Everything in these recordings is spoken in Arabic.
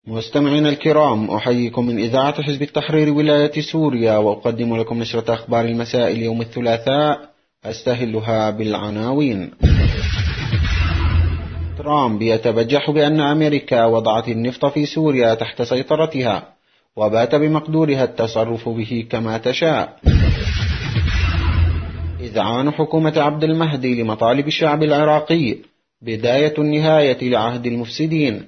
مستمعينا الكرام، أحييكم من إذاعة حزب التحرير ولاية سوريا، وأقدم لكم نشرة أخبار المساء اليوم الثلاثاء، أستهلها بالعناوين. ترامب يتبجح بأن أمريكا وضعت النفط في سوريا تحت سيطرتها، وبات بمقدورها التصرف به كما تشاء. إذعان حكومة عبد المهدي لمطالب الشعب العراقي، بداية النهاية لعهد المفسدين.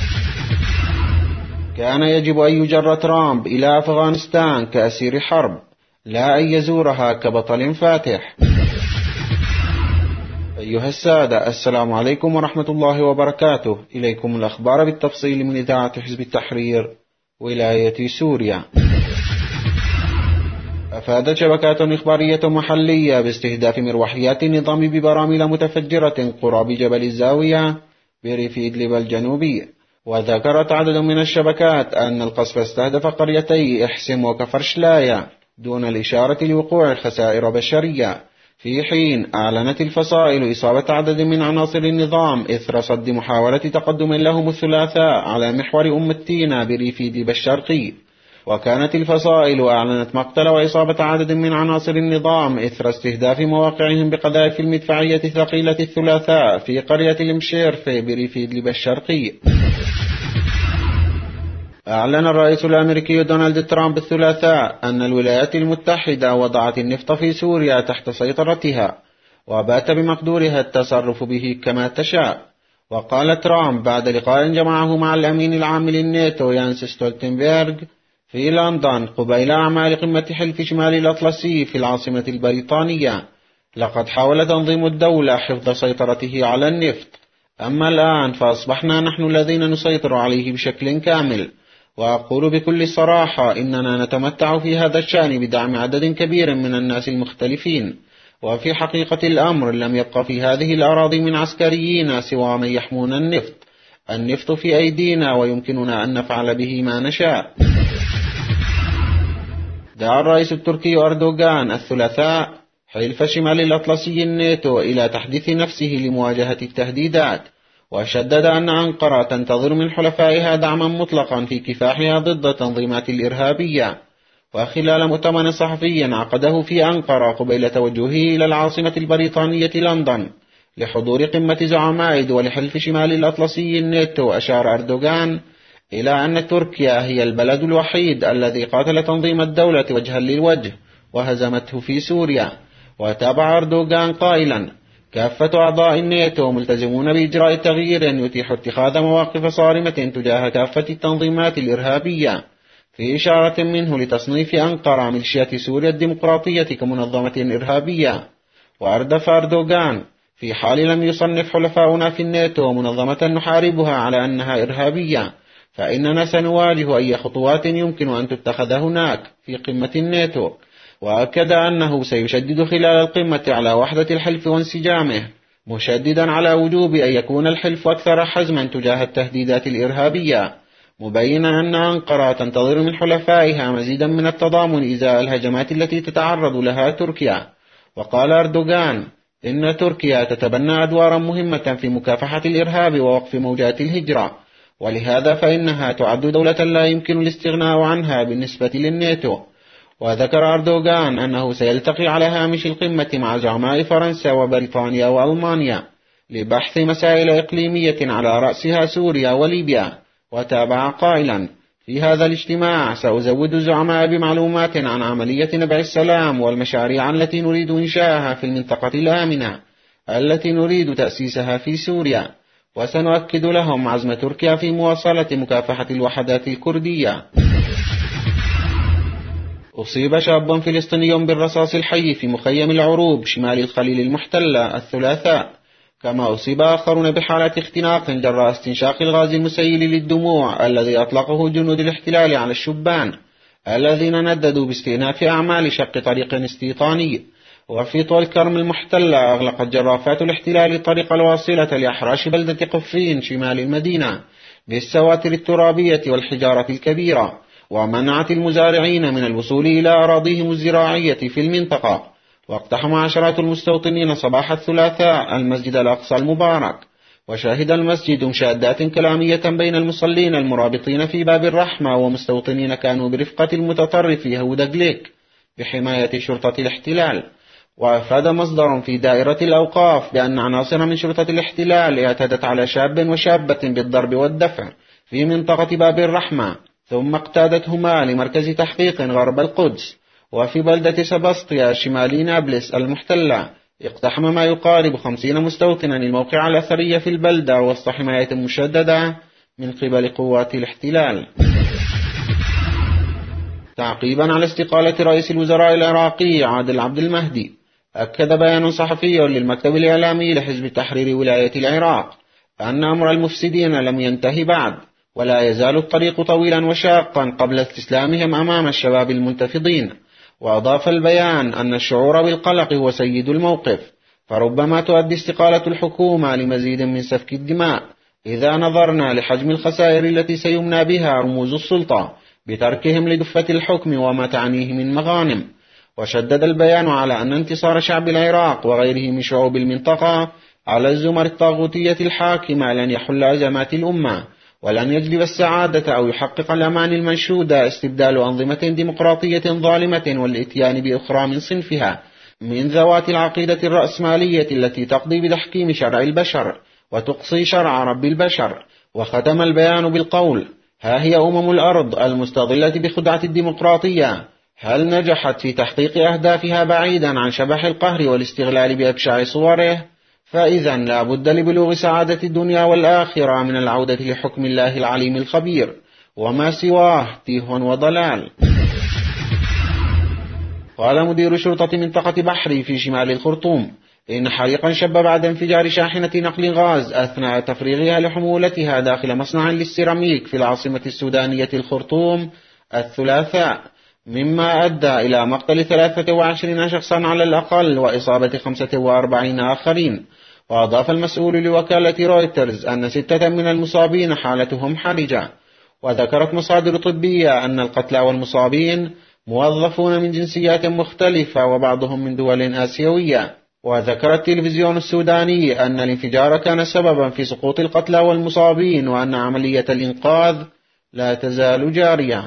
كان يجب أن يجر ترامب إلى أفغانستان كأسير حرب، لا أن يزورها كبطل فاتح. أيها السادة، السلام عليكم ورحمة الله وبركاته. إليكم الأخبار بالتفصيل من إذاعة حزب التحرير ولاية سوريا. أفادت شبكات إخبارية محلية باستهداف مروحيات النظام ببراميل متفجرة قرب جبل الزاوية بريف إدلب الجنوبي. وذكرت عدد من الشبكات أن القصف استهدف قريتي إحسم وكفرشلايا دون الإشارة لوقوع خسائر بشرية، في حين أعلنت الفصائل إصابة عدد من عناصر النظام إثر صد محاولة تقدم لهم الثلاثاء على محور أم التينة بريف إدلب الشرقي. وكانت الفصائل أعلنت مقتل وإصابة عدد من عناصر النظام إثر استهداف مواقعهم بقذائف المدفعية الثقيلة الثلاثاء في قرية المشيرفي بريف إدلب الشرقي. أعلن الرئيس الأمريكي دونالد ترامب الثلاثاء أن الولايات المتحدة وضعت النفط في سوريا تحت سيطرتها، وبات بمقدورها التصرف به كما تشاء. وقال ترامب بعد لقاء جمعه مع الأمين العام للناتو يانس ستولتنبرغ في لندن قبيل أعمال قمة حلف شمال الأطلسي في العاصمة البريطانية: لقد حاول تنظيم الدولة حفظ سيطرته على النفط، أما الآن فأصبحنا نحن الذين نسيطر عليه بشكل كامل. وأقول بكل صراحة إننا نتمتع في هذا الشأن بدعم عدد كبير من الناس المختلفين، وفي حقيقة الأمر لم يبق في هذه الأراضي من عسكريين سوى من يحمون النفط. النفط في أيدينا ويمكننا أن نفعل به ما نشاء. دعا الرئيس التركي أردوغان الثلاثاء حلف شمال الأطلسي الناتو إلى تحديث نفسه لمواجهة التهديدات، وشدد أن أنقرة تنتظر من حلفائها دعما مطلقا في كفاحها ضد التنظيمات الإرهابية. وخلال مؤتمر صحفي عقده في أنقرة قبيل توجهه إلى العاصمة البريطانية لندن لحضور قمة زعماء دول حلف شمال الأطلسي الناتو، أشار أردوغان إلى أن تركيا هي البلد الوحيد الذي قاتل تنظيم الدولة وجها للوجه وهزمته في سوريا. وتابع أردوغان قائلا: كافة أعضاء الناتو ملتزمون بإجراء تغيير يتيح اتخاذ مواقف صارمة تجاه كافة التنظيمات الإرهابية، في إشارة منه لتصنيف أنقرة ميليشيات سوريا الديمقراطية كمنظمة إرهابية. وأردف أردوغان: في حال لم يصنف حلفاؤنا في الناتو منظمة نحاربها على أنها إرهابية، فإننا سنواجه أي خطوات يمكن أن تتخذ هناك في قمة الناتو. وأكد أنه سيشدد خلال القمة على وحدة الحلف وانسجامه، مشددا على وجوب أن يكون الحلف أكثر حزما تجاه التهديدات الإرهابية، مبينا أن أنقرة تنتظر من حلفائها مزيدا من التضامن إزاء الهجمات التي تتعرض لها تركيا. وقال أردوغان إن تركيا تتبنى أدوارا مهمة في مكافحة الإرهاب ووقف موجات الهجرة، ولهذا فإنها تعد دولة لا يمكن الاستغناء عنها بالنسبة للناتو. وذكر أردوغان أنه سيلتقي على هامش القمة مع زعماء فرنسا وبريطانيا وألمانيا لبحث مسائل إقليمية على رأسها سوريا وليبيا. وتابع قائلا: في هذا الاجتماع سأزود الزعماء بمعلومات عن عملية نبع السلام والمشاريع التي نريد إنشاءها في المنطقة الآمنة التي نريد تأسيسها في سوريا، وسنؤكد لهم عزم تركيا في مواصلة مكافحة الوحدات الكردية. أصيب شاب فلسطيني بالرصاص الحي في مخيم العروب شمال الخليل المحتلة الثلاثاء، كما أصيب آخرون بحالة اختناق جراء استنشاق الغاز المسيل للدموع الذي أطلقه جنود الاحتلال على الشبان الذين نددوا باستئناف أعمال شق طريق استيطاني. وفي طول كرم المحتلة أغلقت جرافات الاحتلال الطريق الواصلة لأحراش بلدة قفين شمال المدينة بالسواتر الترابية والحجارة الكبيرة، ومنعت المزارعين من الوصول إلى أراضيهم الزراعية في المنطقة. واقتحم عشرات المستوطنين صباح الثلاثاء المسجد الأقصى المبارك، وشهد المسجد مشادات كلامية بين المصلين المرابطين في باب الرحمة ومستوطنين كانوا برفقة المتطرف يهودا جليك بحماية شرطة الاحتلال. وأفاد مصدر في دائرة الأوقاف بأن عناصر من شرطة الاحتلال اعتدت على شاب وشابة بالضرب والدفع في منطقة باب الرحمة، ثم اقتادتهما لمركز تحقيق غرب القدس. وفي بلدة سباسطيا شمال نابلس المحتلة اقتحم ما يقارب 50 مستوطنا الموقع الأثري في البلدة وسط حماية مشددة من قبل قوات الاحتلال. تعقيبا على استقالة رئيس الوزراء العراقي عادل عبد المهدي، أكد بيان صحفي للمكتب الإعلامي لحزب تحرير ولاية العراق أن أمر المفسدين لم ينتهي بعد، ولا يزال الطريق طويلا وشاقا قبل استسلامهم أمام الشباب المنتفضين. وأضاف البيان أن الشعور بالقلق هو سيد الموقف، فربما تؤدي استقالة الحكومة لمزيد من سفك الدماء إذا نظرنا لحجم الخسائر التي سيمنى بها رموز السلطة بتركهم لدفة الحكم وما تعنيه من مغانم. وشدد البيان على أن انتصار شعب العراق وغيره من شعوب المنطقة على الزمر الطاغوتية الحاكمة لن يحل أزمات الأمة، ولن يجلب السعادة أو يحقق الأمان المنشودة استبدال أنظمة ديمقراطية ظالمة والإتيان بأخرى من صنفها من ذوات العقيدة الرأسمالية التي تقضي بتحكيم شرع البشر وتقصي شرع رب البشر. وختم البيان بالقول: ها هي الأرض المستظلة بخدعة الديمقراطية، هل نجحت في تحقيق أهدافها بعيدا عن شبح القهر والاستغلال بأبشع صوره؟ فإذا لا بد لبلوغ سعادة الدنيا والآخرة من العودة لحكم الله العليم الخبير، وما سواه تيه وضلال. قال مدير شرطة منطقة بحري في شمال الخرطوم إن حريقا شب بعد انفجار شاحنة نقل غاز أثناء تفريغها لحمولتها داخل مصنع للسيراميك في العاصمة السودانية الخرطوم الثلاثاء، مما أدى إلى مقتل 23 شخصا على الأقل وإصابة 45 آخرين. وأضاف المسؤول لوكالة رويترز أن 6 من المصابين حالتهم حرجة. وذكرت مصادر طبية أن القتلى والمصابين موظفون من جنسيات مختلفة وبعضهم من دول آسيوية. وذكر التلفزيون السوداني أن الانفجار كان سببا في سقوط القتلى والمصابين، وأن عملية الإنقاذ لا تزال جارية.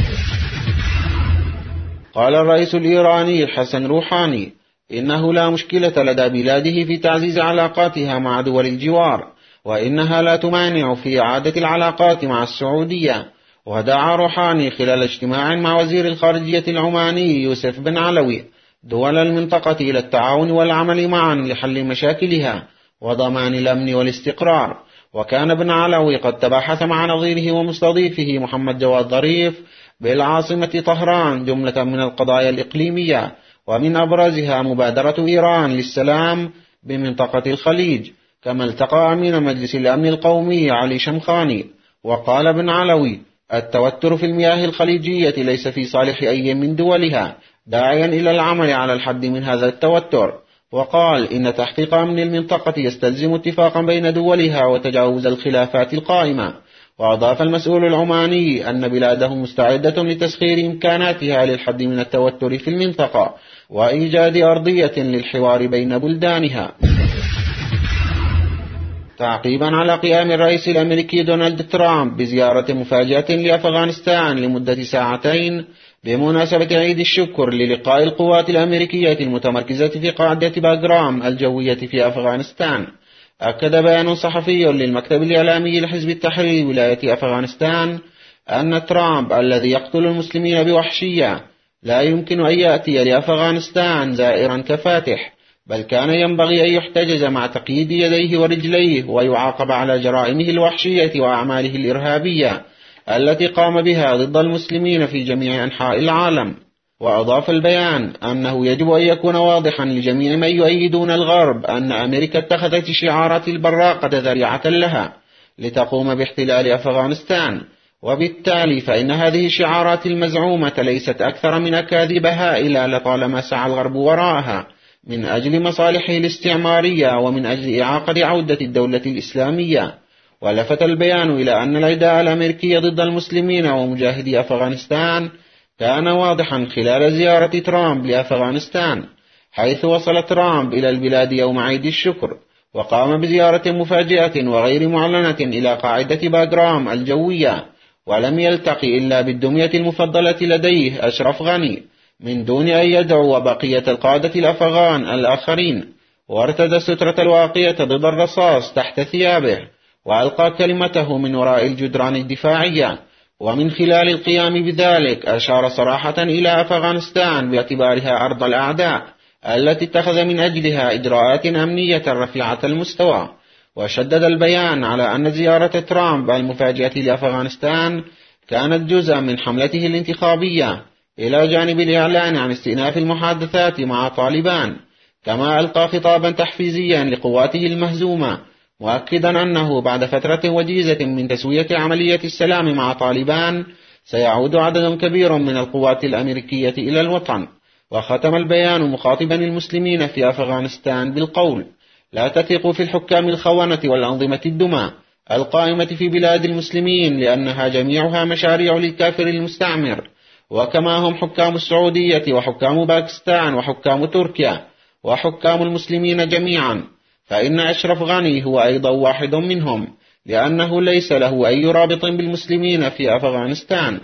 قال الرئيس الإيراني حسن روحاني إنه لا مشكلة لدى بلاده في تعزيز علاقاتها مع دول الجوار، وإنها لا تمانع في إعادة العلاقات مع السعودية. ودعا روحاني خلال اجتماع مع وزير الخارجية العماني يوسف بن علوي دول المنطقة إلى التعاون والعمل معا لحل مشاكلها وضمان الأمن والاستقرار. وكان ابن علوي قد تباحث مع نظيره ومستضيفه محمد جواد ظريف بالعاصمة طهران جملة من القضايا الإقليمية، ومن أبرزها مبادرة إيران للسلام بمنطقة الخليج. كما التقى أمين مجلس الأمن القومي علي شمخاني. وقال ابن علوي: التوتر في المياه الخليجية ليس في صالح أي من دولها، داعيا إلى العمل على الحد من هذا التوتر. وقال إن تحقيق أمن المنطقة يستلزم اتفاقا بين دولها وتجاوز الخلافات القائمة. وأضاف المسؤول العماني أن بلاده مستعدة لتسخير إمكاناتها للحد من التوتر في المنطقة وإيجاد أرضية للحوار بين بلدانها. تعقيبا على قيام الرئيس الأمريكي دونالد ترامب بزيارة مفاجئة لأفغانستان لمدة 2 ساعات بمناسبة عيد الشكر للقاء القوات الأمريكية المتمركزة في قاعدة باغرام الجوية في أفغانستان، أكد بيان صحفي للمكتب الإعلامي لحزب التحرير ولاية أفغانستان أن ترامب الذي يقتل المسلمين بوحشية لا يمكن أن يأتي لأفغانستان زائرا كفاتح، بل كان ينبغي أن يحتجز مع تقييد يديه ورجليه ويعاقب على جرائمه الوحشية وأعماله الإرهابية التي قام بها ضد المسلمين في جميع أنحاء العالم. وأضاف البيان أنه يجب أن يكون واضحا لجميع من يؤيدون الغرب أن أمريكا اتخذت شعارات البراقة ذريعة لها لتقوم باحتلال أفغانستان، وبالتالي فإن هذه الشعارات المزعومة ليست أكثر من أكاذيب هائلة لطالما سعى الغرب وراءها من أجل مصالحه الاستعمارية ومن أجل إعاقة عودة الدولة الإسلامية. ولفت البيان إلى أن العداء الأمريكي ضد المسلمين ومجاهدي أفغانستان كان واضحا خلال زيارة ترامب لأفغانستان، حيث وصل ترامب إلى البلاد يوم عيد الشكر، وقام بزيارة مفاجئة وغير معلنة إلى قاعدة باغرام الجوية، ولم يلتقي إلا بالدمية المفضلة لديه أشرف غني من دون أن يدعو بقية القادة الأفغان الآخرين، وارتدى السترة الواقية ضد الرصاص تحت ثيابه، وألقى كلمته من وراء الجدران الدفاعية. ومن خلال القيام بذلك أشار صراحة إلى أفغانستان باعتبارها أرض الأعداء التي اتخذ من أجلها إجراءات أمنية رفيعة المستوى. وشدد البيان على أن زيارة ترامب المفاجئة لأفغانستان كانت جزءا من حملته الانتخابية، إلى جانب الإعلان عن استئناف المحادثات مع طالبان. كما ألقى خطابا تحفيزيا لقواته المهزومة، مؤكدا أنه بعد فترة وجيزة من تسوية عملية السلام مع طالبان سيعود عدد كبير من القوات الأمريكية إلى الوطن. وختم البيان مخاطبا المسلمين في أفغانستان بالقول: لا تثقوا في الحكام الخونة والأنظمة الدماء القائمة في بلاد المسلمين، لأنها جميعها مشاريع للكافر المستعمر، وكما هم حكام السعودية وحكام باكستان وحكام تركيا وحكام المسلمين جميعا، فإن أشرف غني هو أيضا واحد منهم، لأنه ليس له أي رابط بالمسلمين في أفغانستان.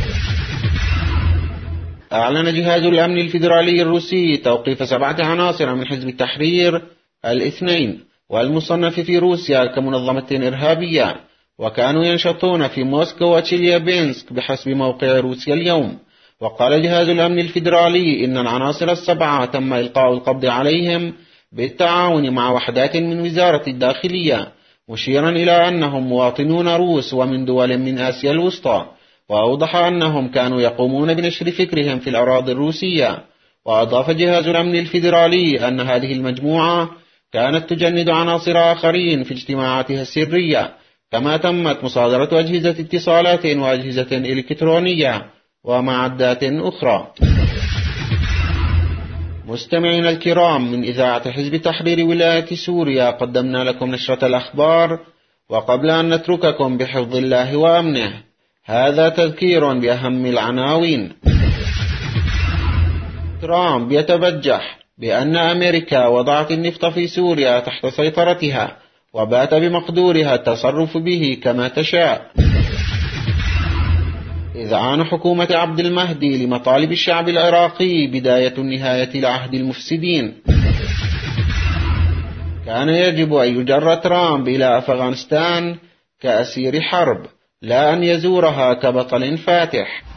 أعلن جهاز الأمن الفيدرالي الروسي توقيف 7 عناصر من حزب التحرير الاثنين والمصنف في روسيا كمنظمة إرهابية، وكانوا ينشطون في موسكو وتشيليابينسك بحسب موقع روسيا اليوم. وقال جهاز الأمن الفيدرالي إن العناصر ال7 تم إلقاء القبض عليهم بالتعاون مع وحدات من وزارة الداخلية، مشيرا إلى أنهم مواطنون روس ومن دول من آسيا الوسطى، وأوضح أنهم كانوا يقومون بنشر فكرهم في الأراضي الروسية. وأضاف جهاز الأمن الفيدرالي أن هذه المجموعة كانت تجند عناصر آخرين في اجتماعاتها السرية، كما تمت مصادرة أجهزة اتصالات وأجهزة إلكترونية ومعدات أخرى. مستمعين الكرام، من إذاعة حزب تحرير ولاية سوريا قدمنا لكم نشرة الأخبار، وقبل أن نترككم بحفظ الله وأمنه هذا تذكير بأهم العناوين. ترامب يتبجح بأن أمريكا وضعت النفط في سوريا تحت سيطرتها وبات بمقدورها التصرف به كما تشاء. إذعان حكومة عبد المهدي لمطالب الشعب العراقي بداية النهاية لعهد المفسدين. كان يجب أن يجر ترامب إلى أفغانستان كأسير حرب، لا أن يزورها كبطل فاتح.